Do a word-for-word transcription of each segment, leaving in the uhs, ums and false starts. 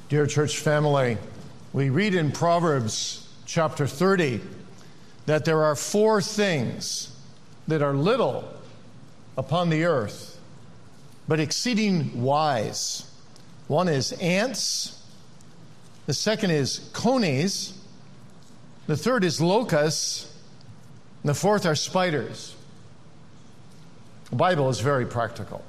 Dear church family, we read in Proverbs chapter thirty that there are four things that are little upon the earth, but exceeding wise. One is ants. The second is conies. The third is locusts. And the fourth are spiders. The Bible is very practical.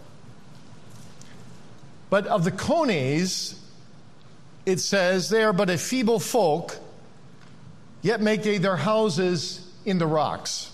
But of the conies, it says, they are but a feeble folk, yet make they their houses in the rocks.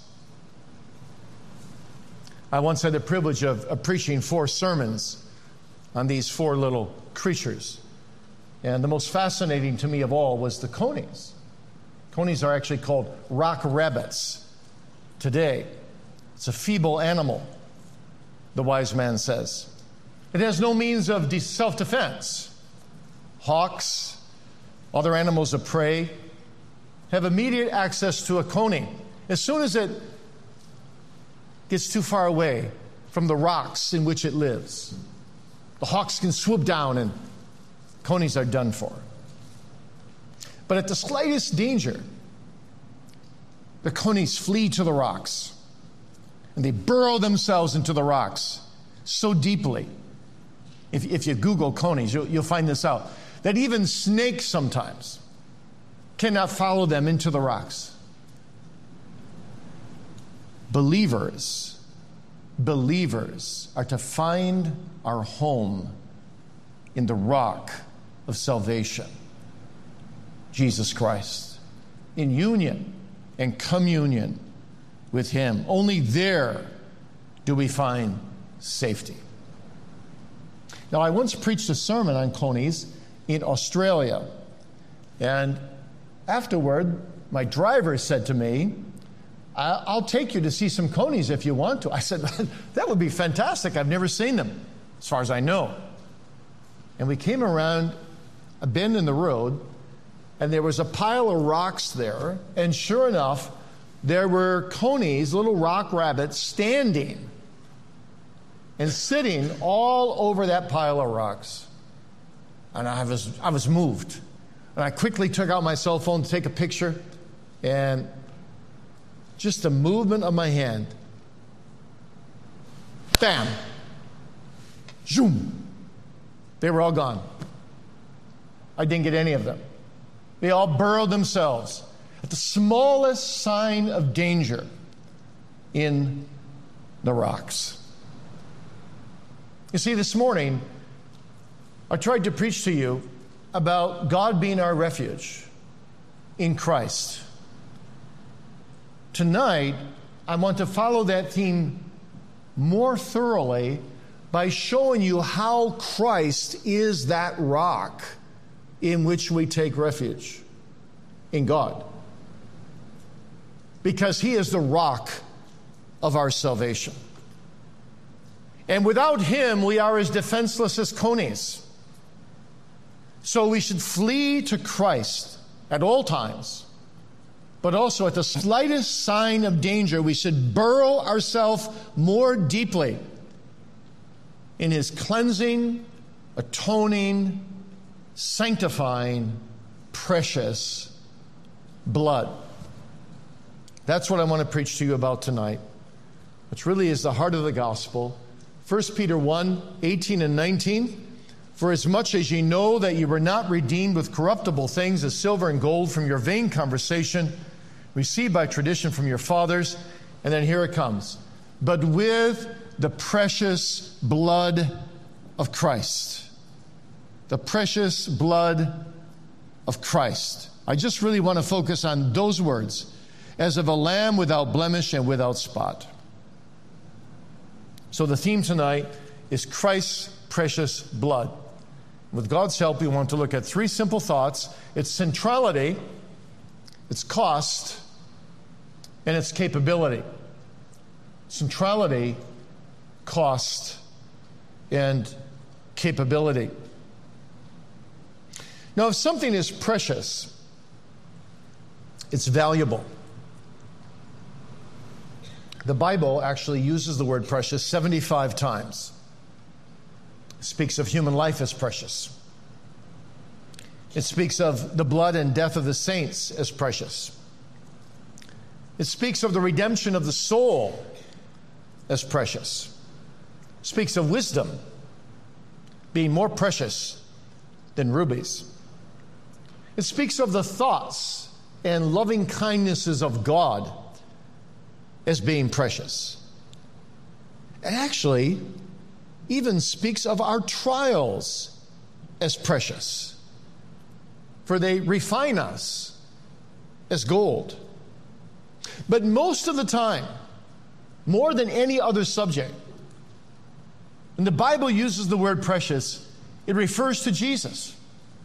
I once had the privilege of, of preaching four sermons on these four little creatures. And the most fascinating to me of all was the conies. Conies are actually called rock rabbits today. It's a feeble animal, the wise man says. It has no means of self-defense. Hawks, other animals of prey, have immediate access to a coney. As soon as it gets too far away from the rocks in which it lives, the hawks can swoop down and conies are done for. But at the slightest danger, the conies flee to the rocks, and they burrow themselves into the rocks so deeply. If, if you Google conies, you'll, you'll find this out, that even snakes sometimes cannot follow them into the rocks. Believers, believers are to find our home in the rock of salvation, Jesus Christ, in union and communion with Him. Only there do we find safety. Now, I once preached a sermon on conies in Australia, and afterward, my driver said to me, I'll take you to see some conies if you want to. I said, that would be fantastic. I've never seen them, as far as I know. And we came around a bend in the road, and there was a pile of rocks there, and sure enough, there were conies, little rock rabbits, standing and sitting all over that pile of rocks. And I was I was moved. And I quickly took out my cell phone to take a picture, and just a movement of my hand, bam, zoom, they were all gone. I didn't get any of them. They all burrowed themselves at the smallest sign of danger in the rocks. You see, this morning, I tried to preach to you about God being our refuge in Christ. Tonight, I want to follow that theme more thoroughly by showing you how Christ is that rock in which we take refuge in God. Because He is the rock of our salvation. And without Him, we are as defenseless as conies. So we should flee to Christ at all times, but also at the slightest sign of danger, we should burrow ourselves more deeply in His cleansing, atoning, sanctifying, precious blood. That's what I want to preach to you about tonight, which really is the heart of the gospel. First Peter one, eighteen and nineteen. For as much as ye know that ye were not redeemed with corruptible things as silver and gold from your vain conversation, received by tradition from your fathers. And then here it comes. But with the precious blood of Christ. The precious blood of Christ. I just really want to focus on those words. As of a lamb without blemish and without spot. So the theme tonight is Christ's precious blood. With God's help, we want to look at three simple thoughts. Its centrality, its cost, and its capability. Centrality, cost, and capability. Now, if something is precious, it's valuable. The Bible actually uses the word precious seventy-five times. It speaks of human life as precious. It speaks of the blood and death of the saints as precious. It speaks of the redemption of the soul as precious. It speaks of wisdom being more precious than rubies. It speaks of the thoughts and loving kindnesses of God as being precious. It actually even speaks of our trials as precious, for they refine us as gold. But most of the time, more than any other subject, when the Bible uses the word precious, it refers to Jesus.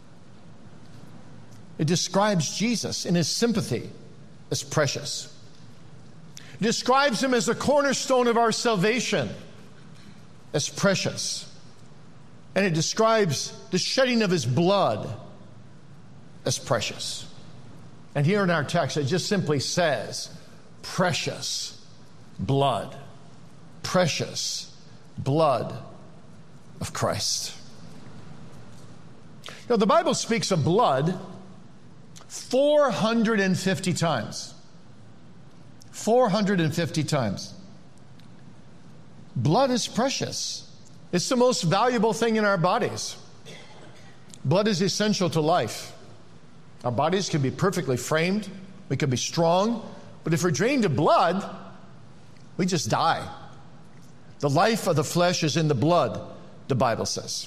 It describes Jesus in his sympathy as precious. It describes him as the cornerstone of our salvation as precious. And it describes the shedding of his blood as precious. And here in our text, it just simply says, precious blood. Precious blood of Christ. Now, the Bible speaks of blood four hundred fifty times. four hundred fifty times. Blood is precious. It's the most valuable thing in our bodies. Blood is essential to life. Our bodies can be perfectly framed. We can be strong. But if we're drained of blood, we just die. The life of the flesh is in the blood, the Bible says.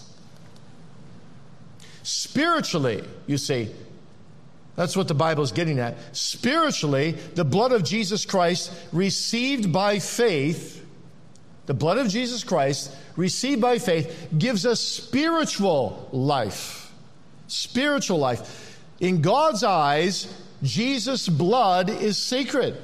Spiritually, you see, that's what the Bible is getting at. Spiritually, the blood of Jesus Christ received by faith, the blood of Jesus Christ received by faith gives us spiritual life. Spiritual life. In God's eyes, Jesus' blood is sacred.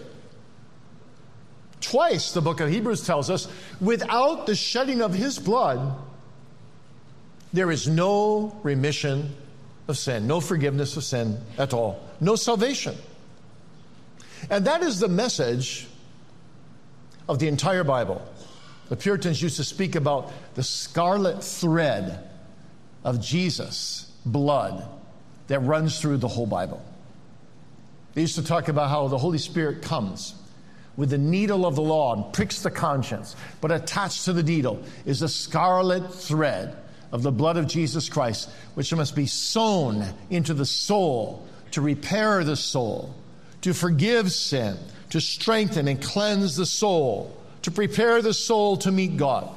Twice, the book of Hebrews tells us, without the shedding of his blood, there is no remission of sin, no forgiveness of sin at all, no salvation. And that is the message of the entire Bible. The Puritans used to speak about the scarlet thread of Jesus' blood that runs through the whole Bible. They used to talk about how the Holy Spirit comes with the needle of the law and pricks the conscience, but attached to the needle is the scarlet thread of the blood of Jesus Christ, which must be sown into the soul to repair the soul, to forgive sin, to strengthen and cleanse the soul, to prepare the soul to meet God.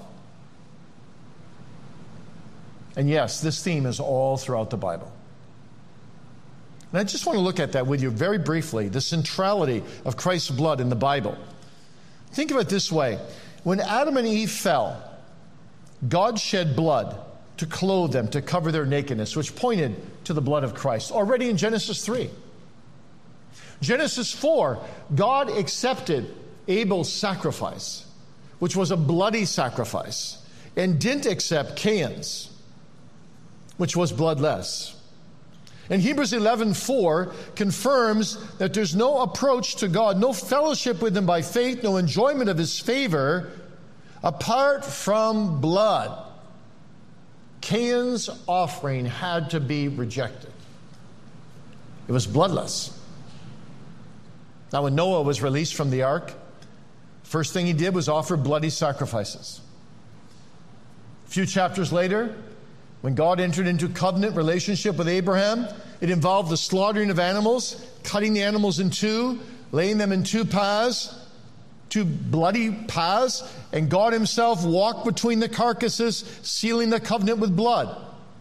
And yes, this theme is all throughout the Bible. And I just want to look at that with you very briefly, the centrality of Christ's blood in the Bible. Think of it this way. When Adam and Eve fell, God shed blood to clothe them, to cover their nakedness, which pointed to the blood of Christ, already in Genesis three. Genesis four, God accepted Abel's sacrifice, which was a bloody sacrifice, and didn't accept Cain's, which was bloodless. And Hebrews eleven four confirms that there's no approach to God, no fellowship with him by faith, no enjoyment of his favor apart from blood. Cain's offering had to be rejected. It was bloodless. Now, when Noah was released from the ark, first thing he did was offer bloody sacrifices. A few chapters later, when God entered into covenant relationship with Abraham, it involved the slaughtering of animals, cutting the animals in two, laying them in two paths, two bloody paths, and God himself walked between the carcasses, sealing the covenant with blood.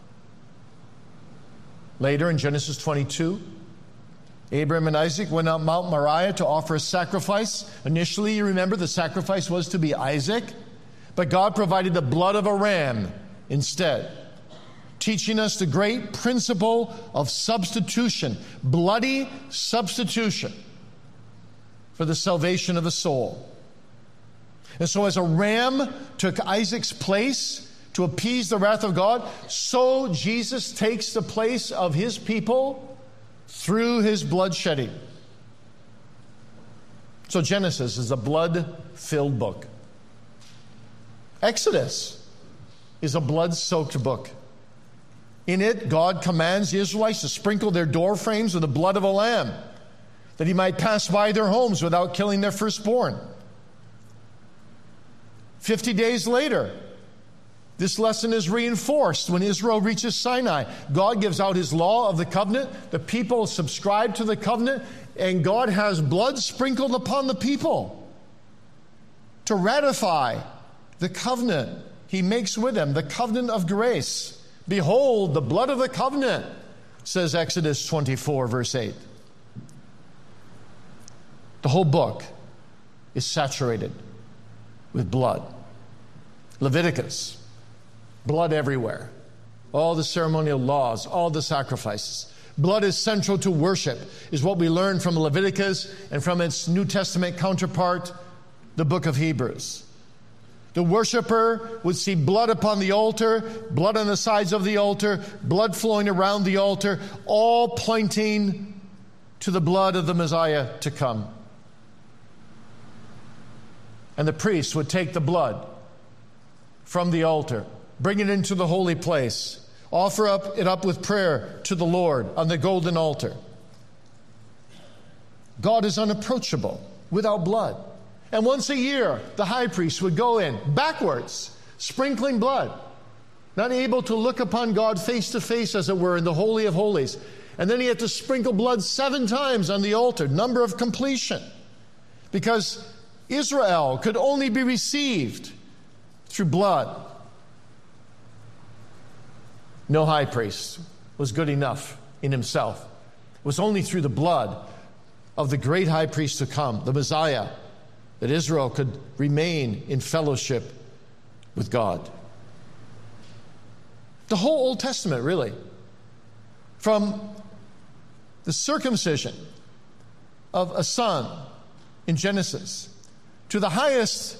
Later in Genesis twenty-two, Abraham and Isaac went up Mount Moriah to offer a sacrifice. Initially, you remember, the sacrifice was to be Isaac, but God provided the blood of a ram instead, teaching us the great principle of substitution, bloody substitution for the salvation of the soul. And so as a ram took Isaac's place to appease the wrath of God, so Jesus takes the place of his people through his blood shedding. So Genesis is a blood-filled book. Exodus is a blood-soaked book. In it, God commands the Israelites to sprinkle their door frames with the blood of a lamb, that he might pass by their homes without killing their firstborn. Fifty days later, this lesson is reinforced when Israel reaches Sinai. God gives out his law of the covenant. The people subscribe to the covenant, and God has blood sprinkled upon the people to ratify the covenant he makes with them, the covenant of grace. Behold, the blood of the covenant, says Exodus twenty-four, verse eight. The whole book is saturated with blood. Leviticus, blood everywhere. All the ceremonial laws, all the sacrifices. Blood is central to worship, is what we learn from Leviticus and from its New Testament counterpart, the book of Hebrews. The worshiper would see blood upon the altar, blood on the sides of the altar, blood flowing around the altar, all pointing to the blood of the Messiah to come. And the priest would take the blood from the altar, bring it into the holy place, offer up it up with prayer to the Lord on the golden altar. God is unapproachable without blood. And once a year, the high priest would go in backwards, sprinkling blood, not able to look upon God face to face, as it were, in the Holy of Holies. And then he had to sprinkle blood seven times on the altar, number of completion, because Israel could only be received through blood. No high priest was good enough in himself. It was only through the blood of the great high priest to come, the Messiah, that Israel could remain in fellowship with God. The whole Old Testament, really, from the circumcision of a son in Genesis to the highest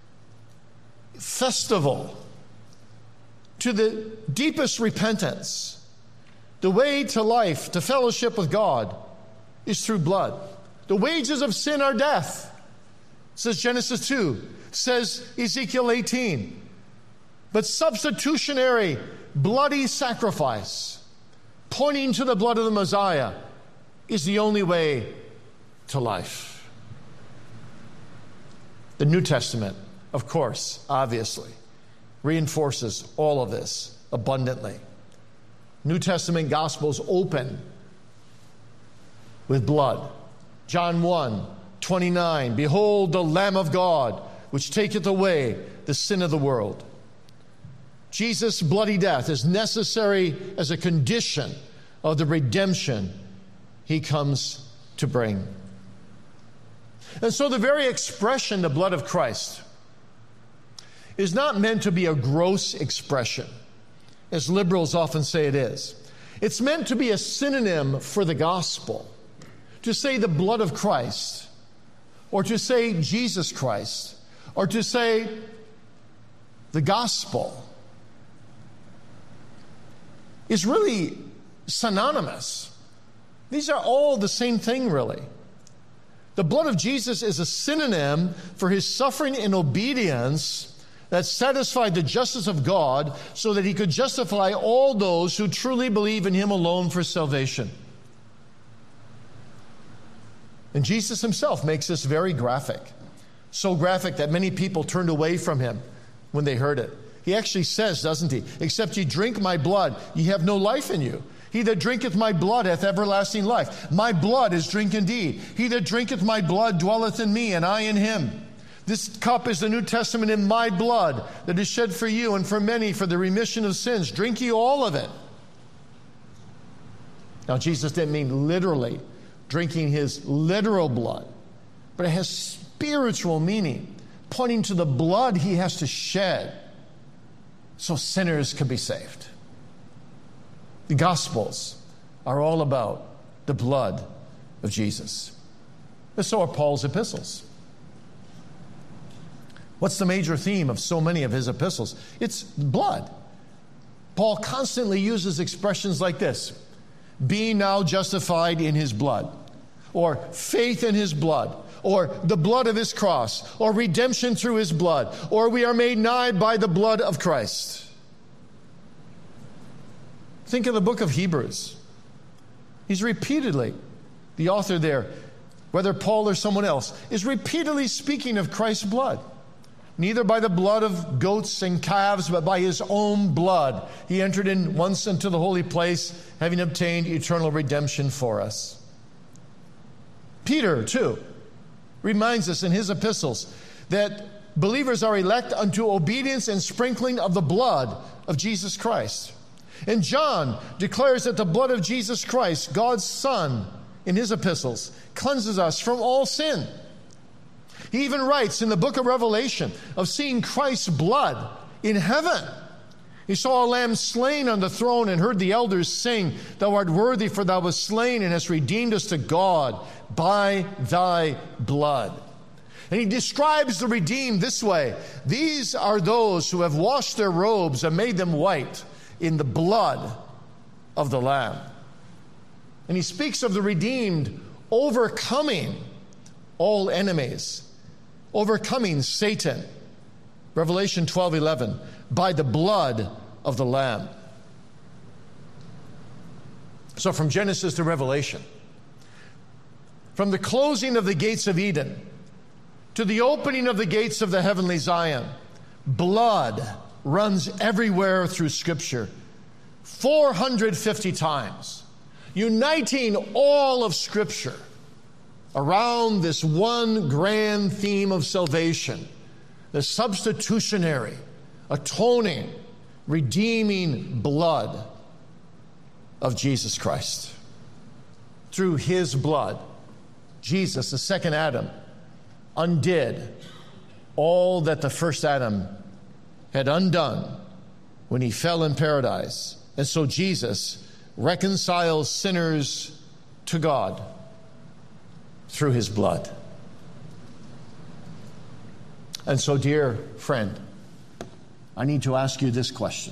festival, to the deepest repentance, the way to life, to fellowship with God, is through blood. The wages of sin are death, says Genesis two, says Ezekiel eighteen. But substitutionary, bloody sacrifice, pointing to the blood of the Messiah, is the only way to life. The New Testament, of course, obviously, reinforces all of this abundantly. New Testament Gospels open with blood. John one, twenty-nine, behold the Lamb of God, which taketh away the sin of the world. Jesus' bloody death is necessary as a condition of the redemption he comes to bring. And so the very expression, the blood of Christ, is not meant to be a gross expression, as liberals often say it is. It's meant to be a synonym for the gospel. To say the blood of Christ, or to say Jesus Christ, or to say the gospel, is really synonymous. These are all the same thing, really. The blood of Jesus is a synonym for his suffering and obedience that satisfied the justice of God so that he could justify all those who truly believe in him alone for salvation. And Jesus himself makes this very graphic. So graphic that many people turned away from him when they heard it. He actually says, doesn't he? Except ye drink my blood, ye have no life in you. He that drinketh my blood hath everlasting life. My blood is drink indeed. He that drinketh my blood dwelleth in me, and I in him. This cup is the New Testament in my blood that is shed for you and for many for the remission of sins. Drink ye all of it. Now, Jesus didn't mean literally drinking his literal blood, but it has spiritual meaning, pointing to the blood he has to shed so sinners could be saved. The Gospels are all about the blood of Jesus. And so are Paul's epistles. What's the major theme of so many of his epistles? It's blood. Paul constantly uses expressions like this: being now justified in his blood, or faith in his blood, or the blood of his cross, or redemption through his blood, or we are made nigh by the blood of Christ. Think of the book of Hebrews. He's repeatedly, the author there, whether Paul or someone else, is repeatedly speaking of Christ's blood. Neither by the blood of goats and calves, but by his own blood. He entered in once into the holy place, having obtained eternal redemption for us. Peter, too, reminds us in his epistles that believers are elect unto obedience and sprinkling of the blood of Jesus Christ. And John declares that the blood of Jesus Christ, God's Son, in his epistles, cleanses us from all sin. He even writes in the book of Revelation of seeing Christ's blood in heaven. He saw a lamb slain on the throne and heard the elders sing, "Thou art worthy, for thou wast slain and hast redeemed us to God by thy blood." And he describes the redeemed this way: these are those who have washed their robes and made them white in the blood of the Lamb. And he speaks of the redeemed overcoming all enemies, overcoming Satan. Revelation twelve eleven, by the blood of the Lamb. So from Genesis to Revelation, from the closing of the gates of Eden to the opening of the gates of the heavenly Zion, blood runs everywhere through Scripture, four hundred fifty times, uniting all of Scripture around this one grand theme of salvation, the substitutionary, atoning, redeeming blood of Jesus Christ. Through his blood, Jesus, the second Adam, undid all that the first Adam had undone when he fell in paradise. And so Jesus reconciles sinners to God through his blood. And so, dear friend, I need to ask you this question.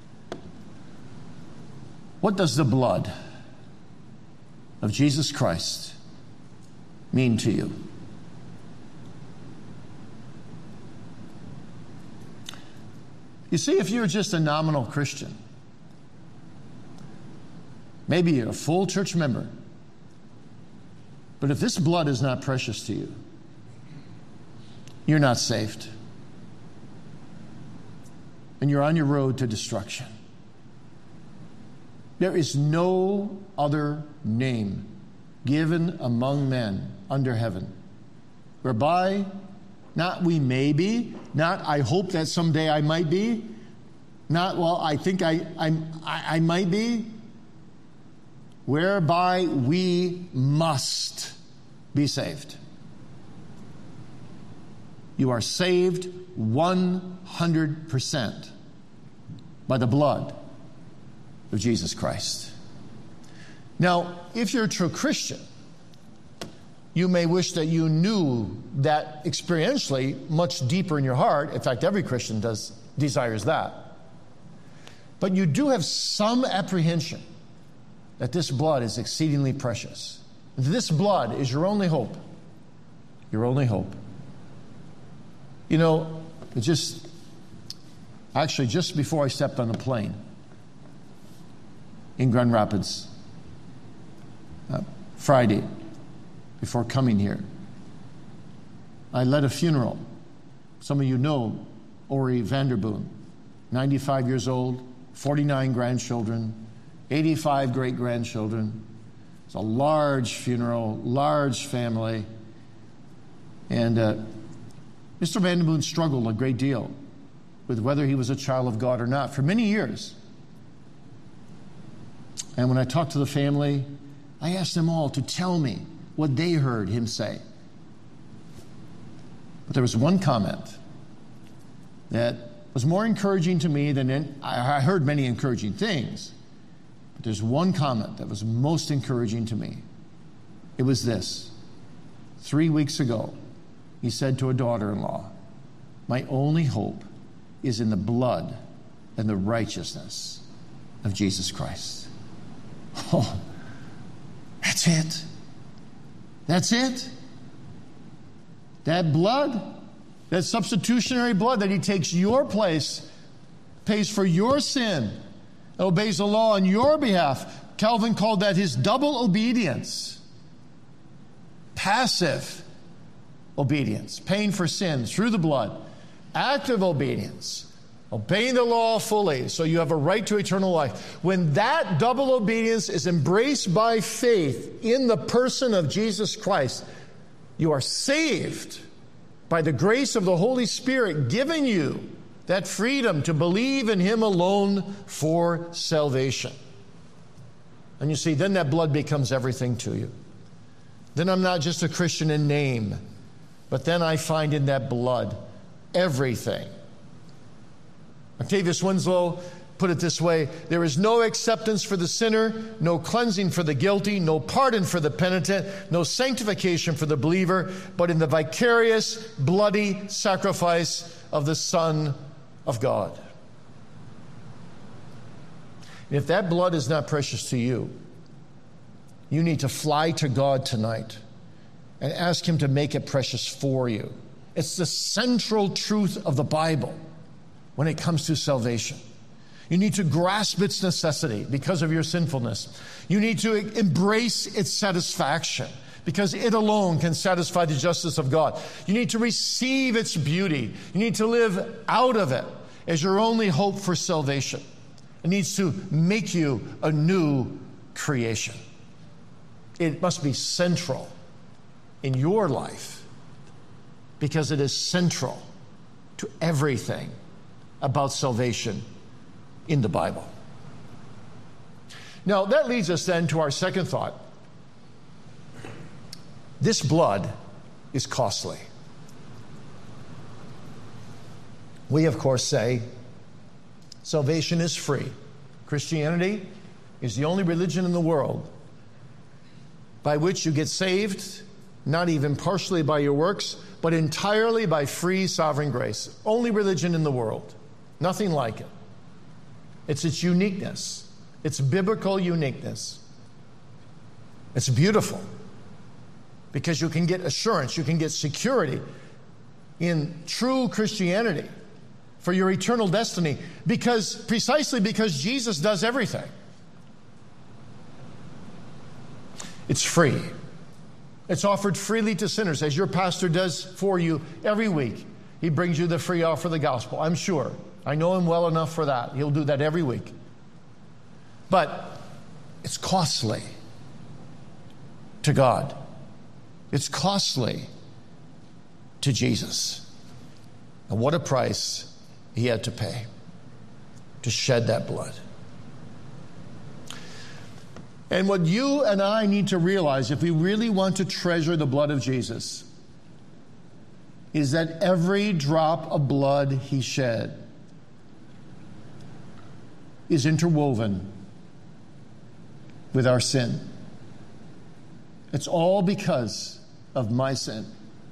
What does the blood of Jesus Christ mean to you? You see, if you're just a nominal Christian, maybe you're a full church member, but if this blood is not precious to you, you're not saved. And you're on your road to destruction. There is no other name given among men under heaven whereby not we may be, not I hope that someday I might be, not well I think I I, I might be, whereby we must be saved. You are saved one hundred percent by the blood of Jesus Christ. Now, if you're a true Christian, you may wish that you knew that experientially much deeper in your heart. In fact, every Christian does desires that. But you do have some apprehension that this blood is exceedingly precious. This blood is your only hope. Your only hope. You know, it just, actually just before I stepped on the plane in Grand Rapids, uh, Friday, before coming here, I led a funeral. Some of you know Ori Vanderboom, ninety-five years old, forty-nine grandchildren, eighty-five great-grandchildren. It's a large funeral, large family. And uh, Mister Vanderboom struggled a great deal with whether he was a child of God or not for many years. And when I talked to the family, I asked them all to tell me what they heard him say. But there was one comment that was more encouraging to me than any, I heard many encouraging things. But there's one comment that was most encouraging to me. It was this. Three weeks ago, he said to a daughter-in-law, "My only hope is in the blood and the righteousness of Jesus Christ." Oh, that's it. That's it. That blood, that substitutionary blood that he takes your place, pays for your sin, and obeys the law on your behalf. Calvin called that his double obedience. Passive obedience, paying for sin through the blood. Active obedience, obeying the law fully so you have a right to eternal life. When that double obedience is embraced by faith in the person of Jesus Christ, you are saved by the grace of the Holy Spirit giving you that freedom to believe in Him alone for salvation. And you see, then that blood becomes everything to you. Then I'm not just a Christian in name, but then I find in that blood everything. Octavius Winslow put it this way: there is no acceptance for the sinner, no cleansing for the guilty, no pardon for the penitent, no sanctification for the believer, but in the vicarious, bloody sacrifice of the Son of God. And if that blood is not precious to you, you need to fly to God tonight and ask Him to make it precious for you. It's the central truth of the Bible when it comes to salvation. You need to grasp its necessity because of your sinfulness. You need to embrace its satisfaction because it alone can satisfy the justice of God. You need to receive its beauty. You need to live out of it as your only hope for salvation. It needs to make you a new creation. It must be central in your life because it is central to everything about salvation in the Bible. Now, that leads us then to our second thought. This blood is costly. We, of course, say salvation is free. Christianity is the only religion in the world by which you get saved, not even partially by your works, but entirely by free sovereign grace. Only religion in the world. Nothing like it. It's its uniqueness. It's biblical uniqueness. It's beautiful because you can get assurance, you can get security in true Christianity for your eternal destiny because precisely because Jesus does everything. It's free. It's offered freely to sinners, as your pastor does for you every week. He brings you the free offer of the gospel, I'm sure. I know him well enough for that. He'll do that every week. But it's costly to God. It's costly to Jesus. And what a price He had to pay to shed that blood. And what you and I need to realize, if we really want to treasure the blood of Jesus, is that every drop of blood He shed is interwoven with our sin. It's all because of my sin.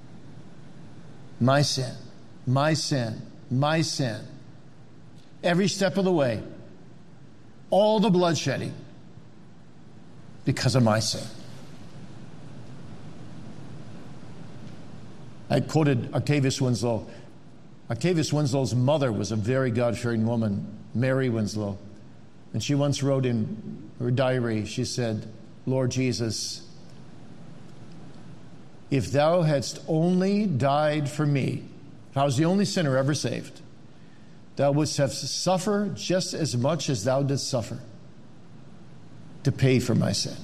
My sin. My sin. My sin. Every step of the way. All the bloodshedding. Because of my sin. I quoted Octavius Winslow. Octavius Winslow's mother was a very God-fearing woman, Mary Winslow. And she once wrote in her diary, she said, Lord Jesus, if thou hadst only died for me, if I was the only sinner ever saved, thou wouldst have suffered just as much as thou didst suffer to pay for my sin.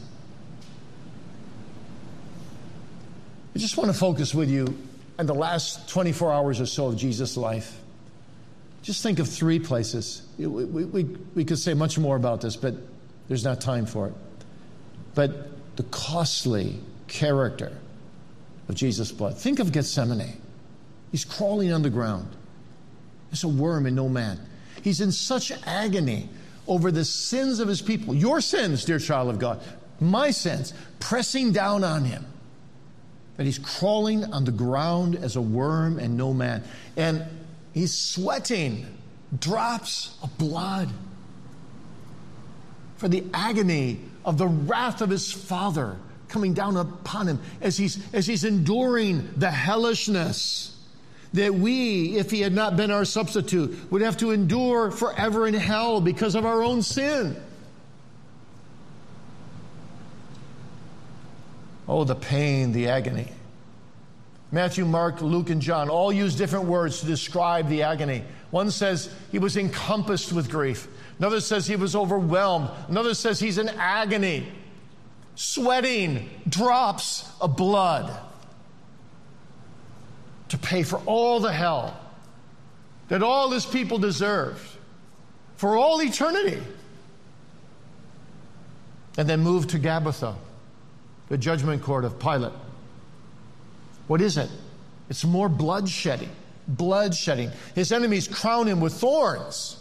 I just want to focus with you on the last twenty-four hours or so of Jesus' life. Just think of three places. We, we, we, we could say much more about this, but there's not time for it. But the costly character of Jesus' blood. Think of Gethsemane. He's crawling on the ground. There's a worm and no man. He's in such agony over the sins of his people. Your sins, dear child of God. My sins, pressing down on him. That he's crawling on the ground as a worm and no man. And he's sweating drops of blood for the agony of the wrath of his Father coming down upon him as he's, as he's enduring the hellishness, that we, if he had not been our substitute, would have to endure forever in hell because of our own sin. Oh, the pain, the agony. Matthew, Mark, Luke, and John all use different words to describe the agony. One says he was encompassed with grief. Another says he was overwhelmed. Another says he's in agony, sweating drops of blood to pay for all the hell that all his people deserved for all eternity. And then moved to Gabbatha, the judgment court of Pilate. What is it? It's more bloodshedding. Bloodshedding. His enemies crown him with thorns.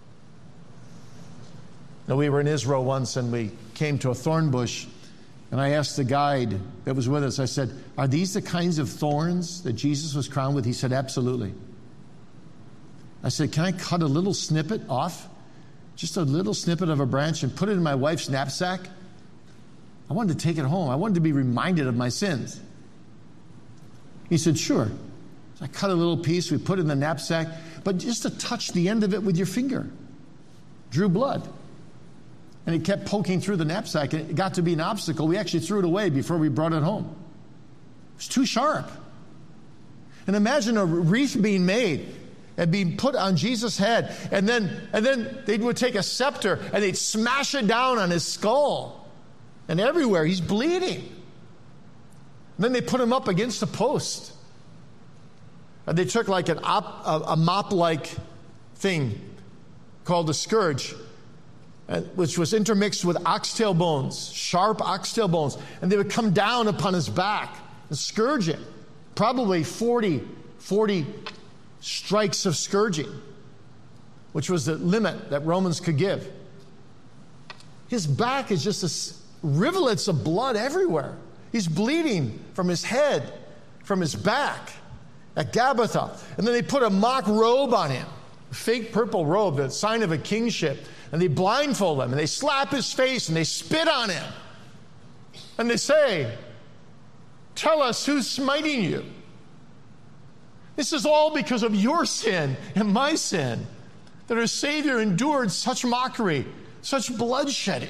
Now, we were in Israel once and we came to a thorn bush, and I asked the guide that was with us, I said, are these the kinds of thorns that Jesus was crowned with? He said, absolutely. I said, can I cut a little snippet off? Just a little snippet of a branch and put it in my wife's knapsack? I wanted to take it home. I wanted to be reminded of my sins. He said, sure. So I cut a little piece, we put it in the knapsack, but just to touch the end of it with your finger drew blood. And it kept poking through the knapsack, and it got to be an obstacle. We actually threw it away before we brought it home. It was too sharp. And imagine a wreath being made and being put on Jesus' head, and then, and then they would take a scepter and they'd smash it down on his skull. And everywhere, he's bleeding. And then they put him up against a post. And they took like an op, a, a mop-like thing called a scourge, which was intermixed with oxtail bones, sharp oxtail bones. And they would come down upon his back and scourge him. Probably forty, forty strikes of scourging, which was the limit that Romans could give. His back is just a, rivulets of blood everywhere. He's bleeding from his head, from his back at Gabbatha. And then they put a mock robe on him, a fake purple robe, the sign of a kingship. And they blindfold him, and they slap his face, and they spit on him. And they say, tell us who's smiting you. This is all because of your sin and my sin, that our Savior endured such mockery, such bloodshedding.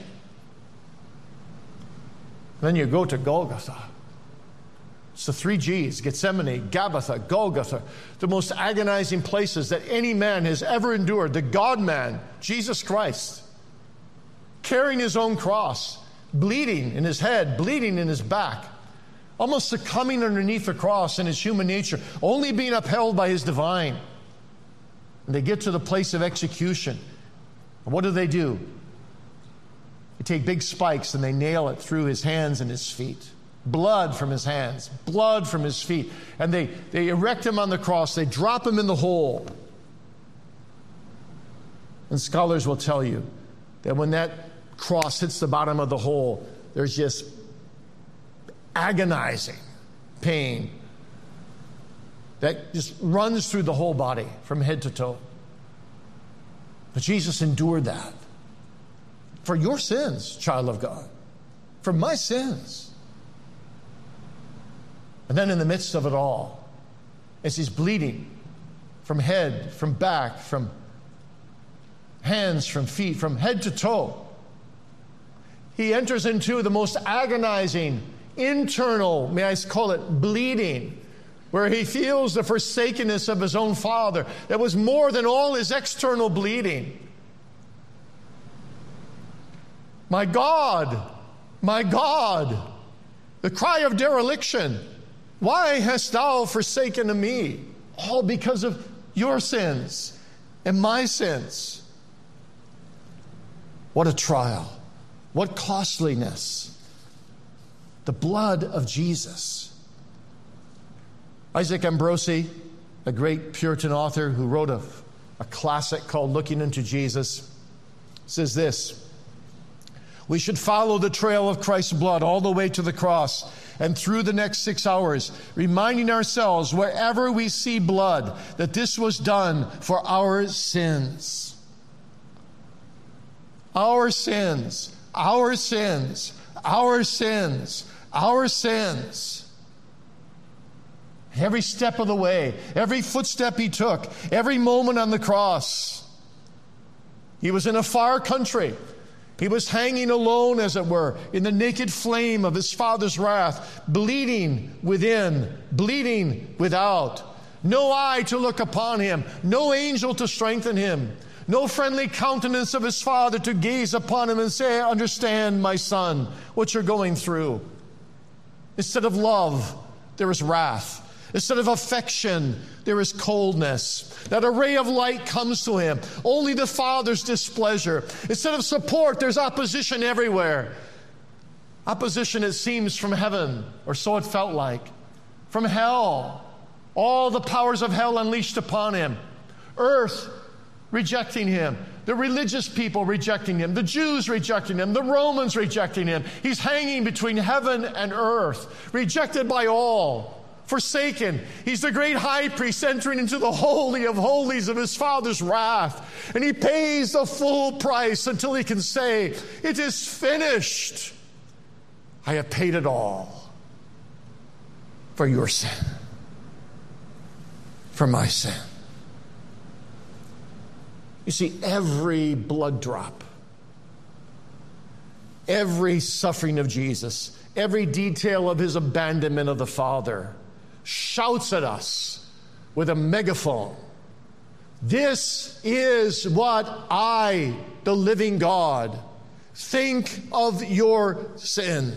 Then you go to Golgotha. It's the three G's, Gethsemane, Gabbatha, Golgotha, the most agonizing places that any man has ever endured. The God-man, Jesus Christ, carrying his own cross, bleeding in his head, bleeding in his back, almost succumbing underneath the cross in his human nature, only being upheld by his divine. And they get to the place of execution. And what do they do? They take big spikes and they nail it through his hands and his feet. Blood from his hands, blood from his feet. And they, they erect him on the cross. They drop him in the hole. And scholars will tell you that when that cross hits the bottom of the hole, there's just agonizing pain that just runs through the whole body from head to toe. But Jesus endured that for your sins, child of God, for my sins. And then in the midst of it all, as he's bleeding from head, from back, from hands, from feet, from head to toe, he enters into the most agonizing, internal, may I call it, bleeding, where he feels the forsakenness of his own Father that was more than all his external bleeding. My God, my God, the cry of dereliction. Why hast thou forsaken me? All because of your sins and my sins. What a trial. What costliness. The blood of Jesus. Isaac Ambrosi, a great Puritan author who wrote a, a classic called Looking into Jesus, says this: we should follow the trail of Christ's blood all the way to the cross and through the next six hours, reminding ourselves wherever we see blood that this was done for our sins. Our sins, our sins, our sins, our sins. Every step of the way, every footstep he took, every moment on the cross. He was in a far country. He was hanging alone, as it were, in the naked flame of his Father's wrath, bleeding within, bleeding without. No eye to look upon him, no angel to strengthen him, no friendly countenance of his Father to gaze upon him and say, I understand, my son, what you're going through. Instead of love, there is wrath. Instead of affection, there is coldness. That a ray of light comes to him. Only the Father's displeasure. Instead of support, there's opposition everywhere. Opposition, it seems, from heaven, or so it felt like. From hell. All the powers of hell unleashed upon him. Earth rejecting him. The religious people rejecting him. The Jews rejecting him. The Romans rejecting him. He's hanging between heaven and earth. Rejected by all. Forsaken. He's the great high priest entering into the holy of holies of his Father's wrath. And he pays the full price until he can say, it is finished. I have paid it all for your sin, for my sin. You see, every blood drop, every suffering of Jesus, every detail of his abandonment of the Father shouts at us with a megaphone. This is what I, the living God, think of your sin.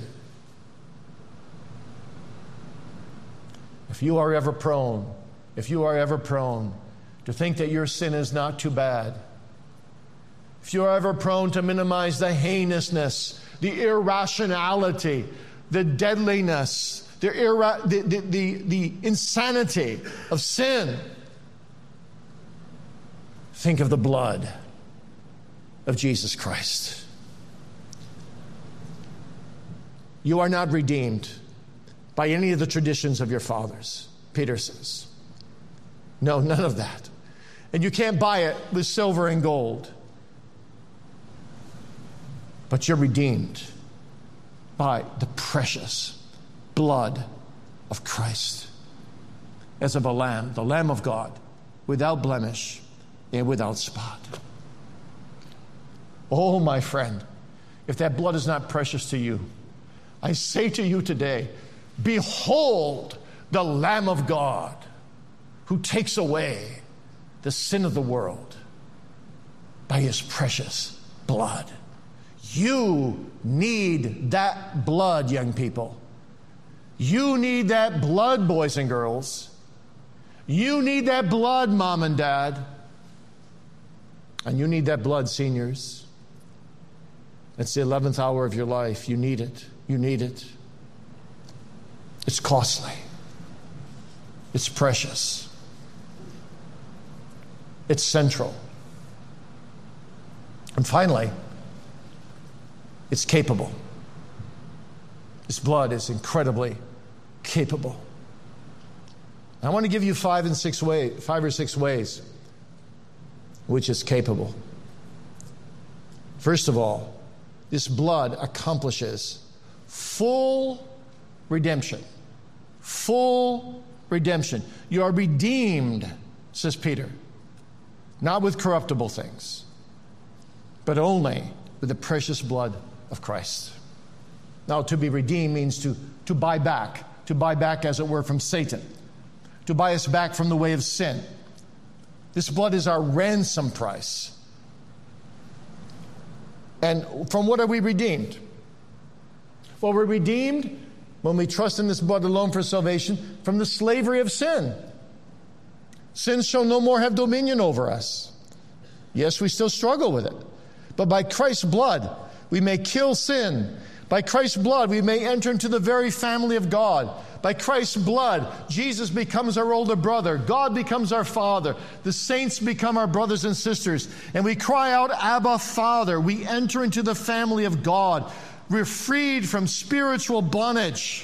If you are ever prone, if you are ever prone to think that your sin is not too bad, if you are ever prone to minimize the heinousness, the irrationality, the deadliness, the, ira- the, the, the, the insanity of sin, think of the blood of Jesus Christ. You are not redeemed by any of the traditions of your fathers, Peter says. No, none of that. And you can't buy it with silver and gold. But you're redeemed by the precious blood of Christ, as of a lamb, the Lamb of God, without blemish and without spot. Oh, my friend, if that blood is not precious to you, I say to you today, behold the Lamb of God who takes away the sin of the world by his precious blood. You need that blood, young people. You need that blood, boys and girls. You need that blood, mom and dad. And you need that blood, seniors. It's the eleventh hour of your life. You need it. You need it. It's costly. It's precious. It's central. And finally, it's capable. This blood is incredibly capable. I want to give you five and six ways, five or six ways which is capable. First of all, this blood accomplishes full redemption. Full redemption. You are redeemed, says Peter, not with corruptible things, but only with the precious blood of Christ. Now, to be redeemed means to, to buy back, to buy back, as it were, from Satan, to buy us back from the way of sin. This blood is our ransom price. And from what are we redeemed? Well, we're redeemed when we trust in this blood alone for salvation from the slavery of sin. Sin shall no more have dominion over us. Yes, we still struggle with it. But by Christ's blood, we may kill sin. By Christ's blood, we may enter into the very family of God. By Christ's blood, Jesus becomes our older brother. God becomes our Father. The saints become our brothers and sisters. And we cry out, Abba, Father. We enter into the family of God. We're freed from spiritual bondage.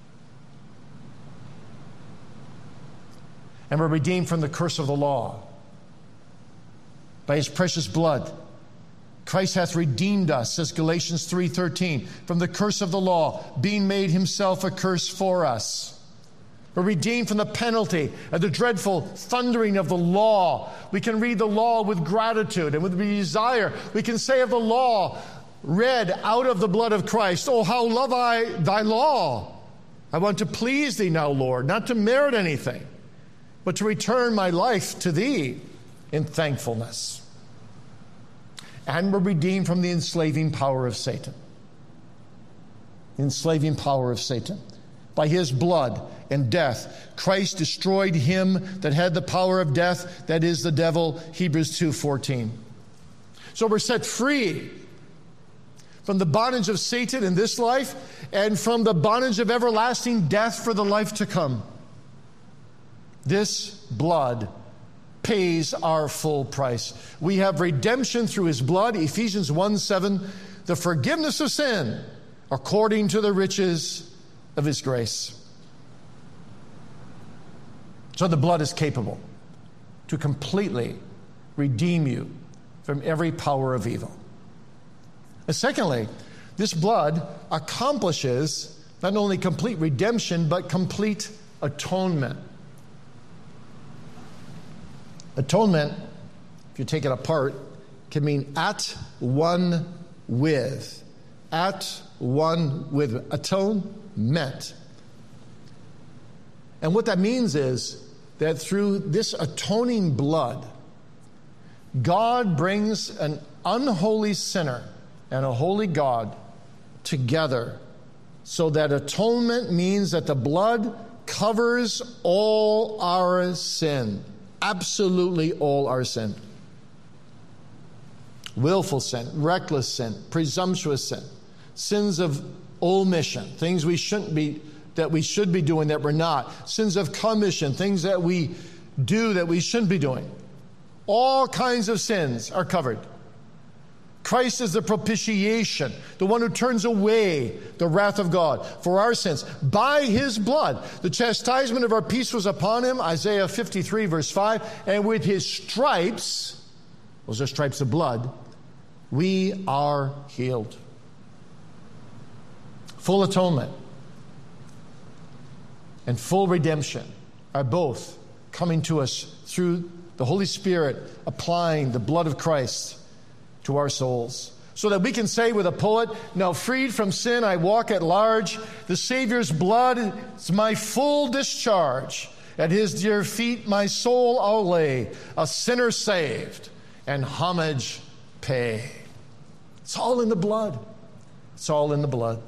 And we're redeemed from the curse of the law. By his precious blood, Christ hath redeemed us, says Galatians three thirteen, from the curse of the law, being made himself a curse for us. We're redeemed from the penalty and the dreadful thundering of the law. We can read the law with gratitude and with desire. We can say of the law, read out of the blood of Christ, oh, how love I thy law. I want to please thee now, Lord, not to merit anything, but to return my life to thee in thankfulness. And we're redeemed from the enslaving power of Satan. The enslaving power of Satan. By his blood and death, Christ destroyed him that had the power of death, that is the devil, Hebrews two fourteen. So we're set free from the bondage of Satan in this life and from the bondage of everlasting death for the life to come. This blood pays our full price. We have redemption through his blood, Ephesians one seven, the forgiveness of sin according to the riches of his grace. So the blood is capable to completely redeem you from every power of evil. And secondly, this blood accomplishes not only complete redemption, but complete atonement. Atonement, if you take it apart, can mean at one with. At one with. Atonement. And what that means is that through this atoning blood, God brings an unholy sinner and a holy God together, so that atonement means that the blood covers all our sin. Absolutely all our sin. Willful sin, reckless sin, presumptuous sin, sins of omission, things we shouldn't be, that we should be doing that we're not, sins of commission, things that we do that we shouldn't be doing. All kinds of sins are covered. Christ is the propitiation, the one who turns away the wrath of God for our sins. By his blood, the chastisement of our peace was upon him, Isaiah fifty-three, verse five, and with his stripes, those are stripes of blood, we are healed. Full atonement and full redemption are both coming to us through the Holy Spirit applying the blood of Christ to our souls, so that we can say with a poet, now freed from sin I walk at large, the Savior's blood is my full discharge, at his dear feet my soul I'll lay, a sinner saved and homage pay. It's all in the blood. It's all in the blood.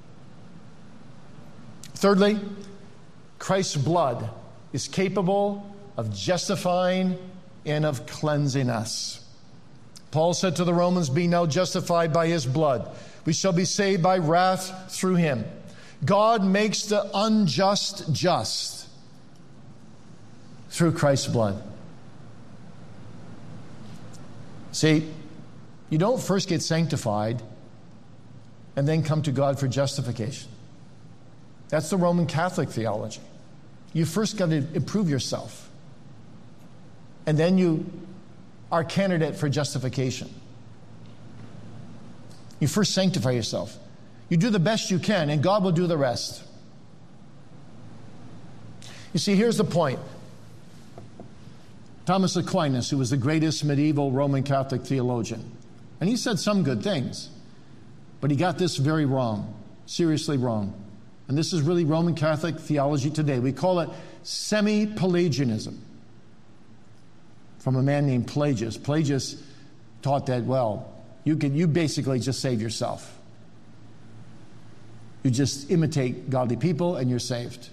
Thirdly, Christ's blood is capable of justifying and of cleansing us. Paul said to the Romans, being now justified by his blood, we shall be saved by wrath through him. God makes the unjust just through Christ's blood. See, you don't first get sanctified and then come to God for justification. That's the Roman Catholic theology. You first got to improve yourself. And then you are candidate for justification. You first sanctify yourself. You do the best you can, and God will do the rest. You see, here's the point. Thomas Aquinas, who was the greatest medieval Roman Catholic theologian, and he said some good things, but he got this very wrong, seriously wrong. And this is really Roman Catholic theology today. We call it semi-Pelagianism, from a man named Pelagius. Pelagius taught that, well, you can you basically just save yourself. You just imitate godly people and you're saved.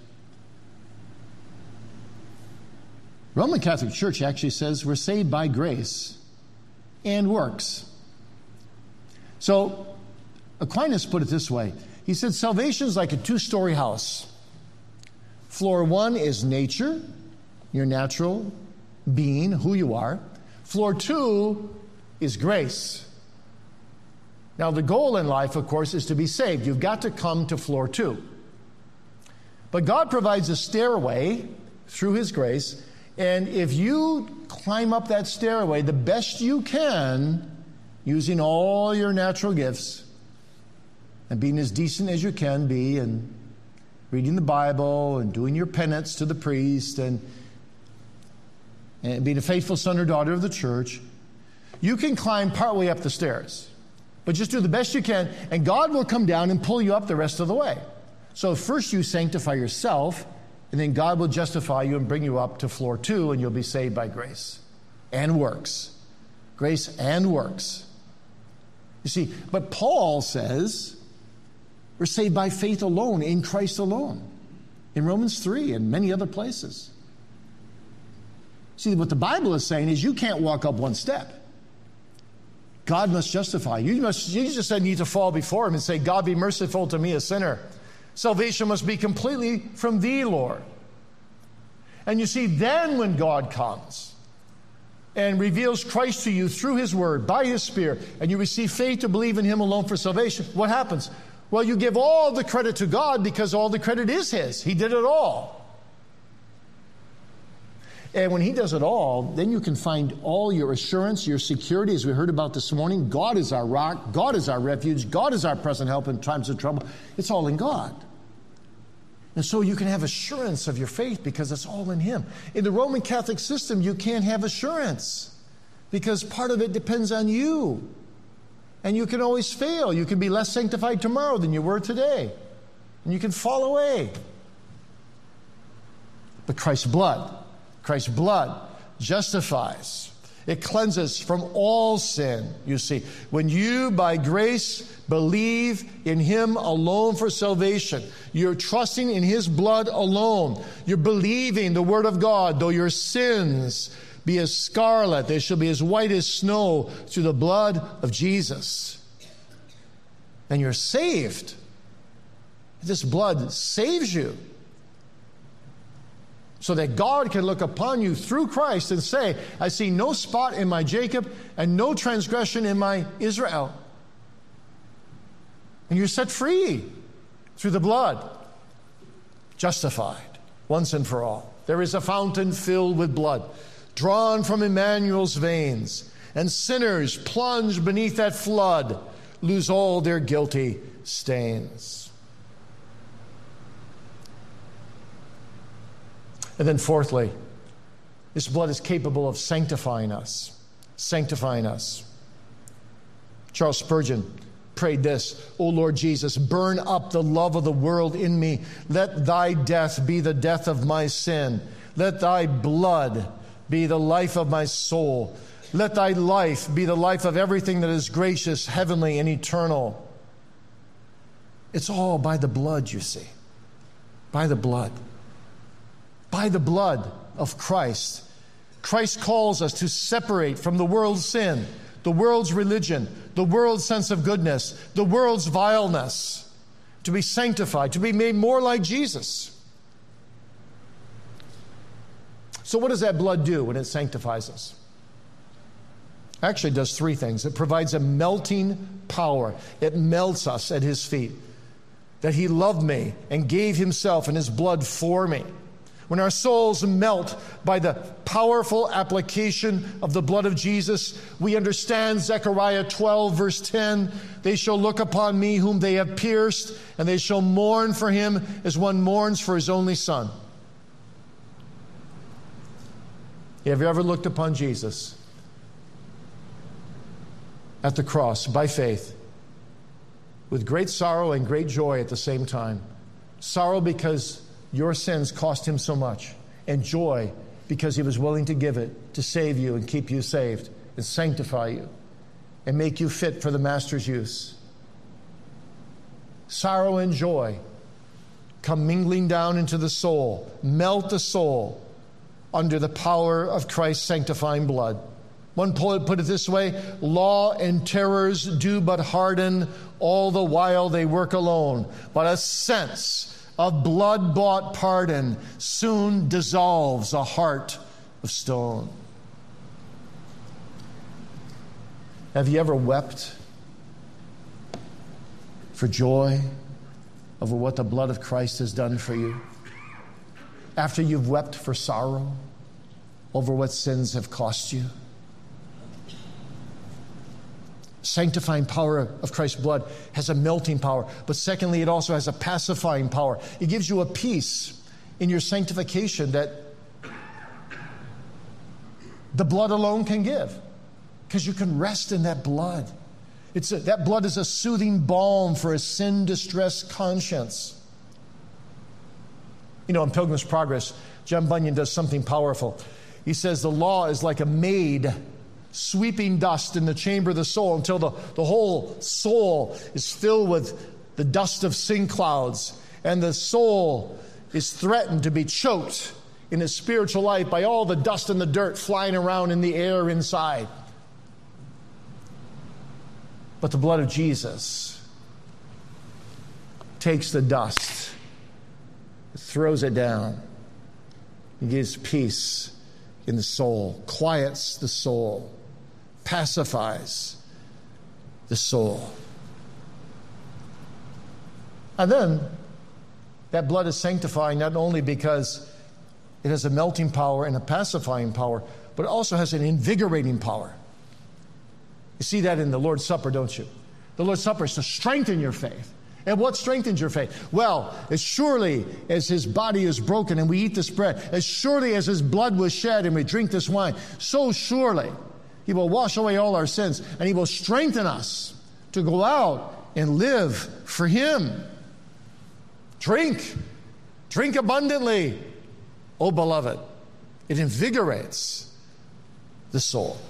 Roman Catholic Church actually says we're saved by grace and works. So Aquinas put it this way. He said salvation is like a two-story house. Floor one is nature, your natural being, who you are. Floor two is grace. Now, the goal in life, of course, is to be saved. You've got to come to floor two. But God provides a stairway through his grace, and if you climb up that stairway the best you can, using all your natural gifts, and being as decent as you can be, and reading the Bible and doing your penance to the priest and, and being a faithful son or daughter of the church, you can climb partway up the stairs. But just do the best you can, and God will come down and pull you up the rest of the way. So first you sanctify yourself, and then God will justify you and bring you up to floor two, and you'll be saved by grace and works. Grace and works. You see, but Paul says we're saved by faith alone, in Christ alone. In Romans three and many other places. See, what the Bible is saying is you can't walk up one step. God must justify you. You, must, you just need to fall before him and say, God, be merciful to me, a sinner. Salvation must be completely from thee, Lord. And you see, then when God comes and reveals Christ to you through his word, by his Spirit, and you receive faith to believe in him alone for salvation, what happens? Well, you give all the credit to God because all the credit is his. He did it all. And when he does it all, then you can find all your assurance, your security, as we heard about this morning. God is our rock. God is our refuge. God is our present help in times of trouble. It's all in God. And so you can have assurance of your faith because it's all in him. In the Roman Catholic system, you can't have assurance because part of it depends on you. And you can always fail. You can be less sanctified tomorrow than you were today. And you can fall away. But Christ's blood, Christ's blood justifies. It cleanses from all sin, you see. When you, by grace, believe in him alone for salvation, you're trusting in his blood alone. You're believing the word of God. Though your sins be as scarlet, they shall be as white as snow through the blood of Jesus. And you're saved. This blood saves you. So that God can look upon you through Christ and say, I see no spot in my Jacob and no transgression in my Israel. And you're set free through the blood. Justified once and for all. There is a fountain filled with blood, drawn from Emmanuel's veins. And sinners plunged beneath that flood lose all their guilty stains. And then fourthly, this blood is capable of sanctifying us. Sanctifying us. Charles Spurgeon prayed this, O Lord Jesus, burn up the love of the world in me. Let thy death be the death of my sin. Let thy blood be the life of my soul. Let thy life be the life of everything that is gracious, heavenly, and eternal. It's all by the blood, you see. By the blood. By the blood of Christ. Christ calls us to separate from the world's sin, the world's religion, the world's sense of goodness, the world's vileness, to be sanctified, to be made more like Jesus. So what does that blood do when it sanctifies us? Actually, it does three things. It provides a melting power. It melts us at his feet. That he loved me and gave himself and his blood for me. When our souls melt by the powerful application of the blood of Jesus, we understand Zechariah twelve, verse ten. They shall look upon me whom they have pierced, and they shall mourn for him as one mourns for his only son. Have you ever looked upon Jesus at the cross by faith with great sorrow and great joy at the same time? Sorrow because your sins cost him so much, and joy because he was willing to give it to save you and keep you saved and sanctify you and make you fit for the master's use. Sorrow and joy come mingling down into the soul, melt the soul under the power of Christ's sanctifying blood. One poet put it this way, law and terrors do but harden, all the while they work alone. But a sense of blood-bought pardon soon dissolves a heart of stone. Have you ever wept for joy over what the blood of Christ has done for you? After you've wept for sorrow over what sins have cost you? sanctifying power of Christ's blood has a melting power. But secondly, it also has a pacifying power. It gives you a peace in your sanctification that the blood alone can give, because you can rest in that blood. It's a, that blood is a soothing balm for a sin-distressed conscience. You know, in Pilgrim's Progress, John Bunyan does something powerful. He says the law is like a maid sweeping dust in the chamber of the soul until the, the whole soul is filled with the dust of sin clouds, and the soul is threatened to be choked in its spiritual life by all the dust and the dirt flying around in the air inside. But the blood of Jesus takes the dust, throws it down, and gives peace in the soul, quiets the soul, pacifies the soul. And then that blood is sanctifying not only because it has a melting power and a pacifying power, but it also has an invigorating power. You see that in the Lord's Supper, don't you? The Lord's Supper is to strengthen your faith. And what strengthens your faith? Well, as surely as his body is broken and we eat this bread, as surely as his blood was shed and we drink this wine, so surely he will wash away all our sins and he will strengthen us to go out and live for him. Drink. Drink abundantly, oh beloved. It invigorates the soul.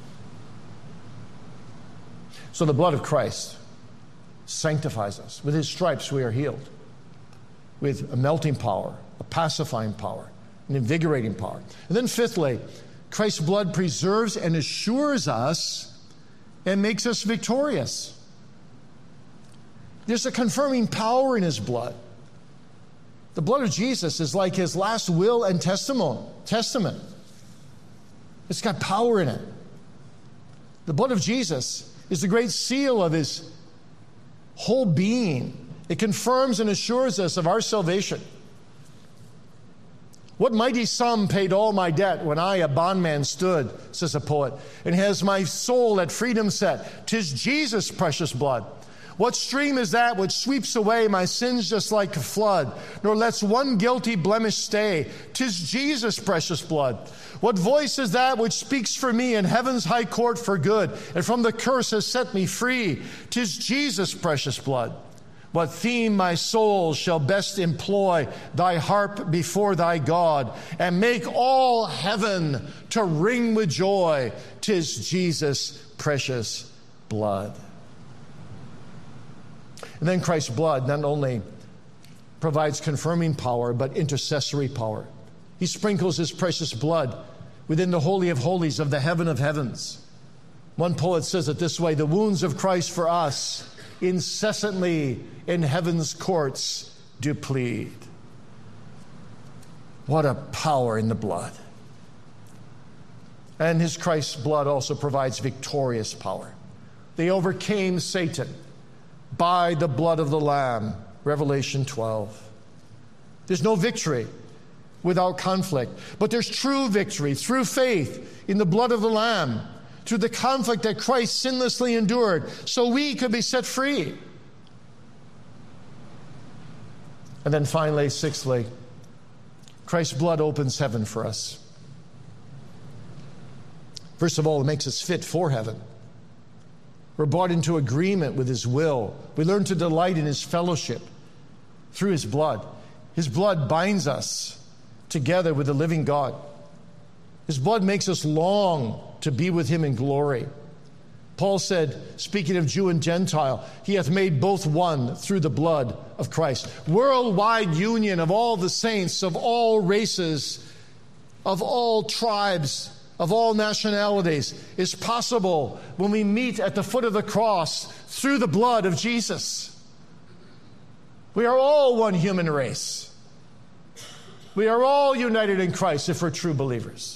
So the blood of Christ sanctifies us. With his stripes we are healed. With a melting power, a pacifying power, an invigorating power. And then fifthly, Christ's blood preserves and assures us and makes us victorious. There's a confirming power in his blood. The blood of Jesus is like his last will and testimony, testament. It's got power in it. The blood of Jesus is the great seal of his whole being. It confirms and assures us of our salvation. What mighty sum paid all my debt when I, a bondman, stood, says a poet, and has my soul at freedom set? 'Tis Jesus' precious blood. What stream is that which sweeps away my sins just like a flood, nor lets one guilty blemish stay? 'Tis Jesus' precious blood. What voice is that which speaks for me in heaven's high court for good, and from the curse has set me free? 'Tis Jesus' precious blood. What theme my soul shall best employ? Thy harp before thy God, and make all heaven to ring with joy. 'Tis Jesus' precious blood. And then Christ's blood not only provides confirming power, but intercessory power. He sprinkles his precious blood within the Holy of Holies of the heaven of heavens. One poet says it this way: the wounds of Christ for us incessantly in heaven's courts do plead. What a power in the blood. And his Christ's blood also provides victorious power. They overcame Satan by the blood of the Lamb, Revelation twelve. There's no victory without conflict, but there's true victory through faith in the blood of the Lamb, through the conflict that Christ sinlessly endured, so we could be set free. And then finally, sixthly, Christ's blood opens heaven for us. First of all, it makes us fit for heaven. We're brought into agreement with his will. We learn to delight in his fellowship through his blood. His blood binds us together with the living God. His blood makes us long to be with him in glory. Paul said, speaking of Jew and Gentile, he hath made both one through the blood of Christ. Worldwide union of all the saints, of all races, of all tribes, of all nationalities is possible when we meet at the foot of the cross through the blood of Jesus. We are all one human race. We are all united in Christ if we're true believers.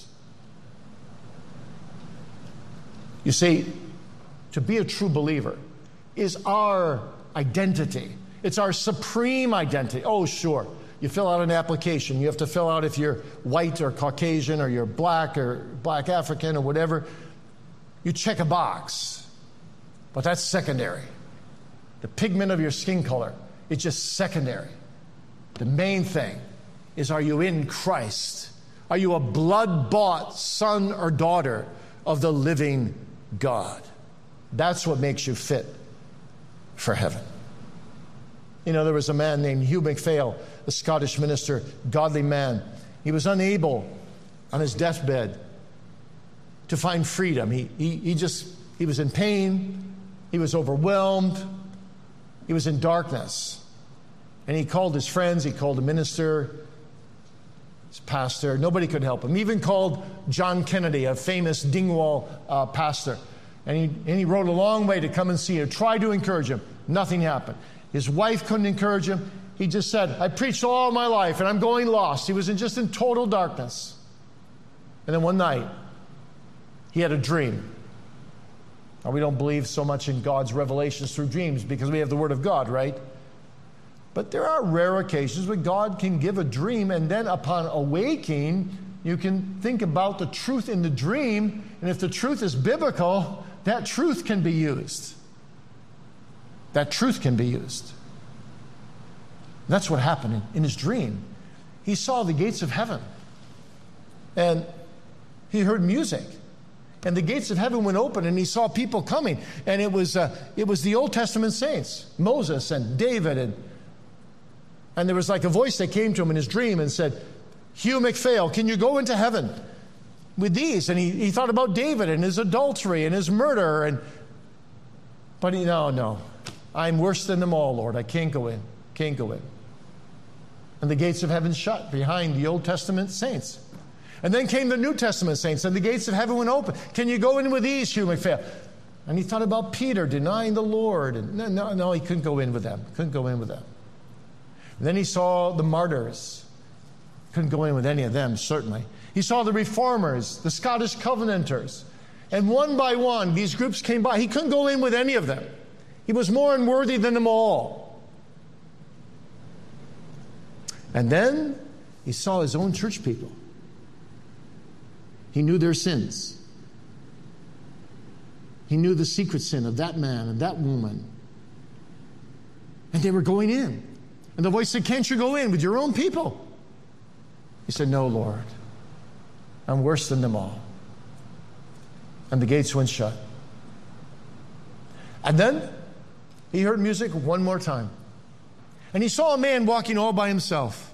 You see, to be a true believer is our identity. It's our supreme identity. Oh, sure. You fill out an application. You have to fill out if you're white or Caucasian or you're black or black African or whatever. You check a box. But that's secondary. The pigment of your skin color is just secondary. The main thing is, are you in Christ? Are you a blood-bought son or daughter of the living God? That's what makes you fit for heaven. You know, there was a man named Hugh MacPhail, a Scottish minister, godly man. He was unable on his deathbed to find freedom. He, he, he just, he was in pain. He was overwhelmed. He was in darkness. And he called his friends. He called a minister, his pastor. Nobody could help him. He even called John Kennedy, a famous Dingwall uh, pastor. And he, and he rode a long way to come and see him, tried to encourage him. Nothing happened. His wife couldn't encourage him. He just said, I preached all my life and I'm going lost. He was in just in total darkness. And then one night, he had a dream. Now, we don't believe so much in God's revelations through dreams because we have the Word of God, right? But there are rare occasions where God can give a dream, and then upon awaking, you can think about the truth in the dream, and if the truth is biblical, that truth can be used. That truth can be used. That's what happened in, in his dream. He saw the gates of heaven, and he heard music. And the gates of heaven went open, and he saw people coming. And it was uh, it was the Old Testament saints, Moses and David. And, and there was like a voice that came to him in his dream and said, Hugh MacPhail, can you go into heaven with these? And he, he thought about David and his adultery and his murder. And But he, no, no. I'm worse than them all, Lord. I can't go in. Can't go in. And the gates of heaven shut behind the Old Testament saints. And then came the New Testament saints, and the gates of heaven went open. Can you go in with these, Hugh MacPhail? And he thought about Peter denying the Lord. And no, no, no, he couldn't go in with them. Couldn't go in with them. And then he saw the martyrs. Couldn't go in with any of them, certainly. He saw the reformers, the Scottish Covenanters. And one by one, these groups came by. He couldn't go in with any of them. He was more unworthy than them all. And then he saw his own church people. He knew their sins. He knew the secret sin of that man and that woman. And they were going in. And the voice said, can't you go in with your own people? He said, no, Lord. I'm worse than them all. And the gates went shut. And then he heard music one more time. And he saw a man walking all by himself.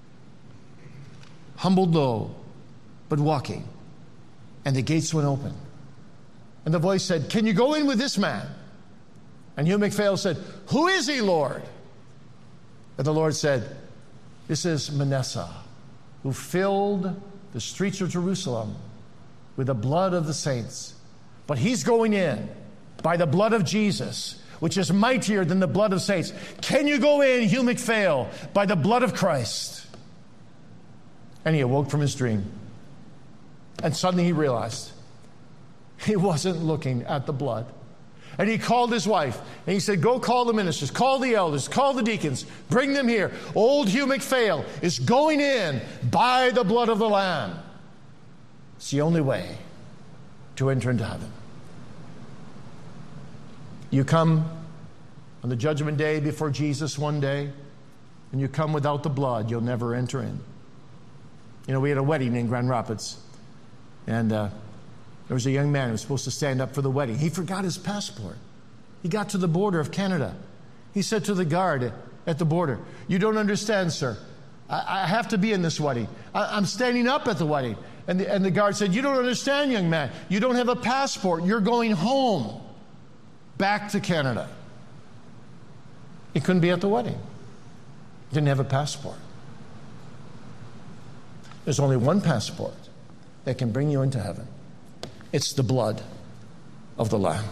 Humbled low, but walking. And the gates went open. And the voice said, can you go in with this man? And Hugh MacPhail said, who is he, Lord? And the Lord said, this is Manasseh, who filled the streets of Jerusalem with the blood of the saints. But he's going in by the blood of Jesus, which is mightier than the blood of saints. Can you go in, Hugh MacPhail, by the blood of Christ? And he awoke from his dream. And suddenly he realized he wasn't looking at the blood. And he called his wife and he said, go call the ministers, call the elders, call the deacons, bring them here. Old Hugh MacPhail is going in by the blood of the Lamb. It's the only way to enter into heaven. You come on the judgment day before Jesus one day, and you come without the blood, you'll never enter in. You know, we had a wedding in Grand Rapids. And uh, there was a young man who was supposed to stand up for the wedding. He forgot his passport. He got to the border of Canada. He said to the guard at the border, you don't understand, sir. I, I have to be in this wedding. I, I'm standing up at the wedding. And the, and the guard said, you don't understand, young man. You don't have a passport. You're going home, back to Canada. He couldn't be at the wedding. He didn't have a passport. There's only one passport that can bring you into heaven. It's the blood of the Lamb.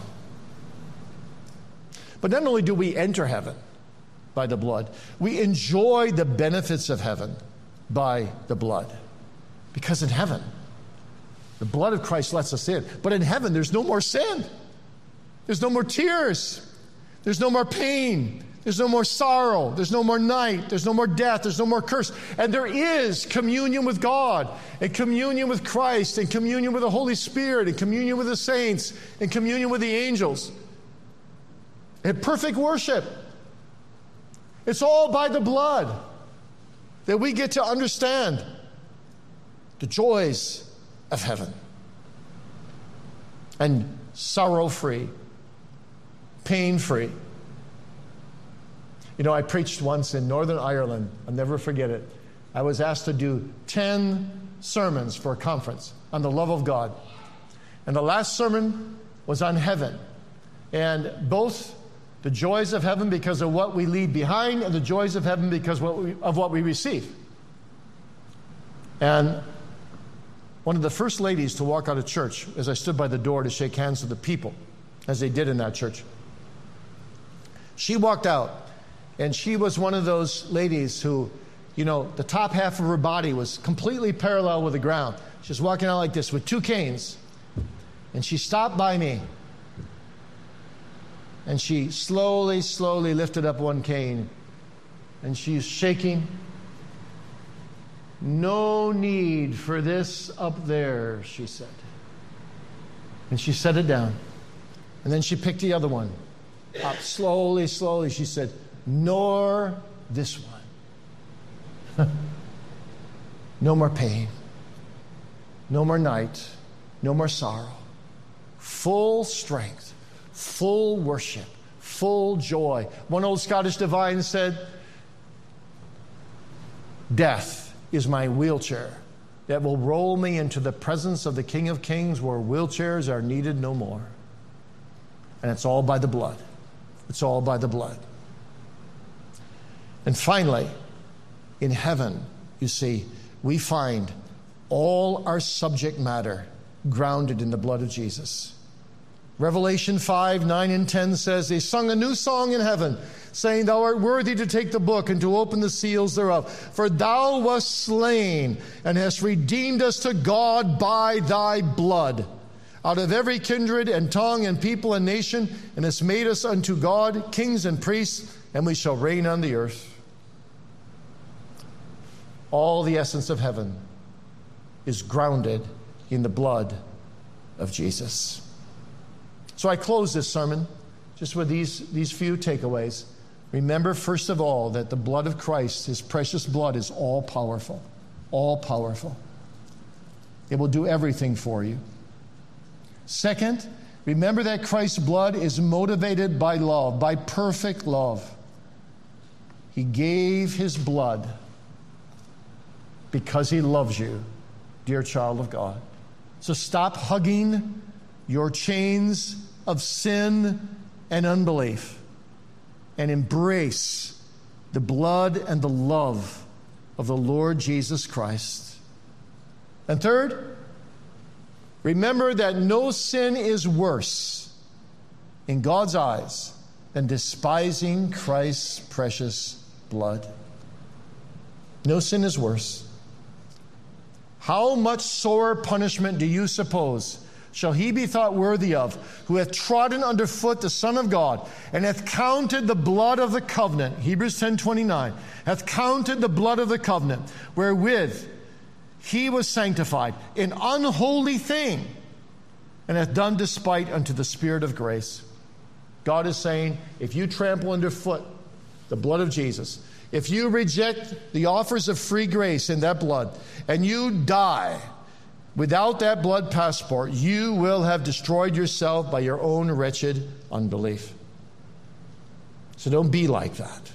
But not only do we enter heaven by the blood, we enjoy the benefits of heaven by the blood. Because in heaven, the blood of Christ lets us in. But in heaven, there's no more sin. There's no more tears. There's no more pain. There's no more sorrow. There's no more night. There's no more death. There's no more curse. And there is communion with God, and communion with Christ, and communion with the Holy Spirit, and communion with the saints, and communion with the angels. and perfect worship. It's all by the blood that we get to understand the joys of heaven. And sorrow-free, pain-free. You know, I preached once in Northern Ireland. I'll never forget it. I was asked to do ten sermons for a conference on the love of God. And the last sermon was on heaven. And both the joys of heaven because of what we leave behind and the joys of heaven because of what we, of what we receive. And one of the first ladies to walk out of church, as I stood by the door to shake hands with the people, as they did in that church, she walked out, and she was one of those ladies who, you know, the top half of her body was completely parallel with the ground. She was walking out like this with two canes. And she stopped by me. And she slowly, slowly lifted up one cane. And she's shaking. "No need for this up there," she said. And she set it down. And then she picked the other one up slowly, slowly. She said, "Nor this one." No more pain. No more night. No more sorrow. Full strength. Full worship. Full joy. One old Scottish divine said, "Death is my wheelchair that will roll me into the presence of the King of Kings where wheelchairs are needed no more." And it's all by the blood. It's all by the blood. And finally, in heaven, you see, we find all our subject matter grounded in the blood of Jesus. Revelation five, nine, and ten says, "They sung a new song in heaven, saying, 'Thou art worthy to take the book and to open the seals thereof. For thou wast slain and hast redeemed us to God by thy blood out of every kindred and tongue and people and nation, and hast made us unto God kings and priests, and we shall reign on the earth.'" All the essence of heaven is grounded in the blood of Jesus. So I close this sermon just with these, these few takeaways. Remember, first of all, that the blood of Christ, his precious blood, is all powerful. All powerful. It will do everything for you. Second, remember that Christ's blood is motivated by love, by perfect love. He gave his blood because he loves you, dear child of God. So stop hugging your chains of sin and unbelief and embrace the blood and the love of the Lord Jesus Christ. And third, remember that no sin is worse in God's eyes than despising Christ's precious blood. No sin is worse. How much sorer punishment do you suppose shall he be thought worthy of, who hath trodden under foot the Son of God, and hath counted the blood of the covenant, Hebrews ten twenty-nine, hath counted the blood of the covenant, wherewith he was sanctified, an unholy thing, and hath done despite unto the Spirit of grace. God is saying, if you trample underfoot the blood of Jesus, if you reject the offers of free grace in that blood, and you die without that blood passport, you will have destroyed yourself by your own wretched unbelief. So don't be like that.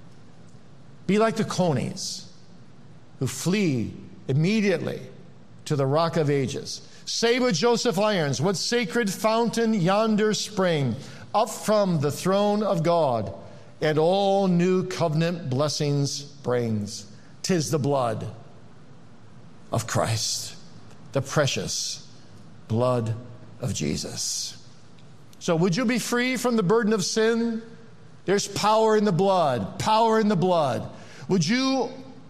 Be like the conies who flee immediately to the rock of ages. Say with Joseph Irons, "What sacred fountain yonder spring up from the throne of God, and all new covenant blessings brings. 'Tis the blood of Christ, the precious blood of Jesus." So would you be free from the burden of sin? There's power in the blood, power in the blood. Would you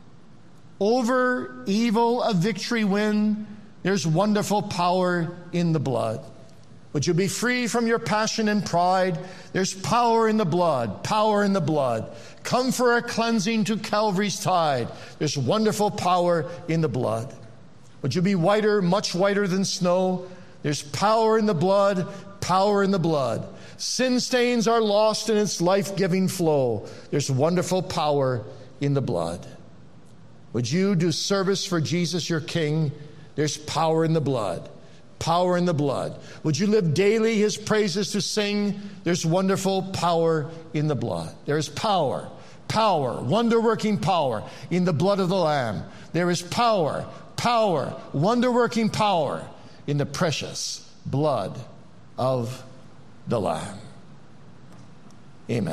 over evil a victory win? There's wonderful power in the blood. Would you be free from your passion and pride? There's power in the blood, power in the blood. Come for a cleansing to Calvary's tide. There's wonderful power in the blood. Would you be whiter, much whiter than snow? There's power in the blood, power in the blood. Sin stains are lost in its life-giving flow. There's wonderful power in the blood. Would you do service for Jesus, your King? There's power in the blood. Power in the blood. Would you live daily his praises to sing? There's wonderful power in the blood. There's power, power, wonder-working power in the blood of the Lamb. There is power, power, wonder-working power in the precious blood of the Lamb. Amen.